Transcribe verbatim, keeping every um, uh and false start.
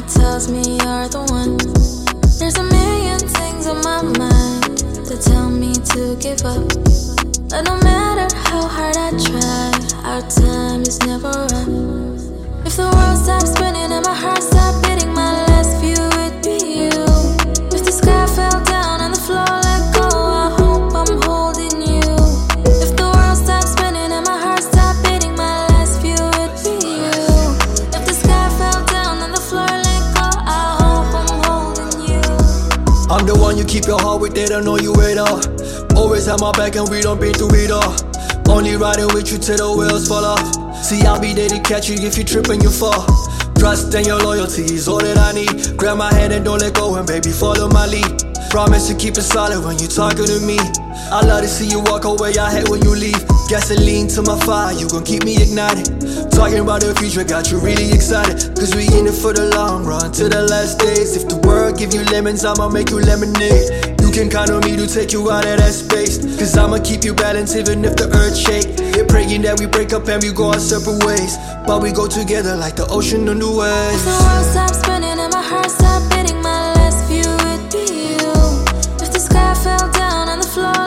heart tells me you're the one. There's a million things on my mind that tell me to give up, but no matter how hard I try, our time is never up. If the world stops spinning and my heart stopped beating, my last view would be you. If the sky fell down and the floor let go, I hope I'm holding you. If the world stopped spinning and my heart stopped beating, my last view would be you. If the sky fell down and the floor let go, I hope I'm holding you. I'm the one you keep your heart with, they don't know you at all. Always have my back and we don't been through it all. Only riding with you till the wheels fall off. See, I'll be there to catch you if you trip and you fall. Trust and your loyalty is all that I need. Grab my hand and don't let go, and baby, follow my lead. Promise to keep it solid when you talking to me. I love to see you walk away, I hate when you leave. Gasoline to my fire, you gon' keep me ignited. Talking about the future got you really excited, cause we in it for the long run, to the last days. If the world give you lemons, I'ma make you lemonade. You can count on me to take you out of that space, cause I'ma keep you balanced even if the earth shake. They're praying that we break up and we go our separate ways, but we go together like the ocean on the waves. If the world stops spinning and my heart stopped beating, my last view would be you. If the sky fell down and the floor